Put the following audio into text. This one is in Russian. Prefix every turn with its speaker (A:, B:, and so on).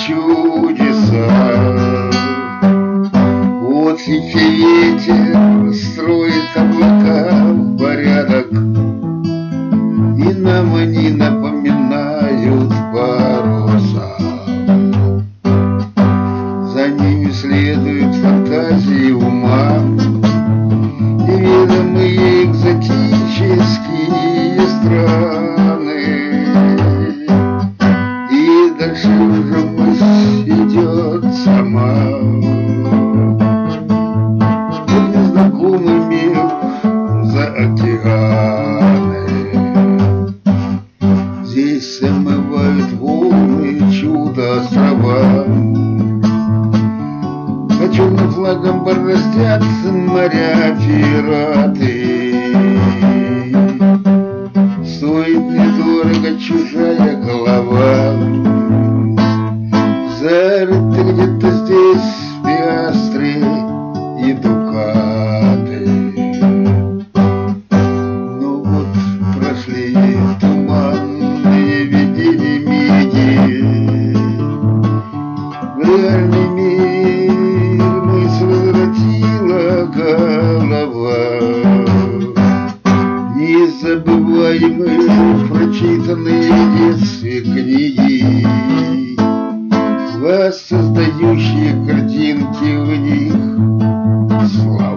A: чудеса. Вот тихий ветер строит облака в порядок, и нам они напоминают паруса. За ними следуют фантазии ума, неведомые экзотические страны. И дальше уже мысль идет сама. Незнакомый мир за океаны. Здесь омывают волны чудо-острова. По черным флагам бороздят моря пираты. Стоит недорого чужая голова. Зарыты где-то здесь пиастры и дукаты. Ну вот прошли туманные видения миги. В реальный мир мысль возвратила голова. Незабываемые прочитанные в детстве книги, воссоздающие картинки в них слова.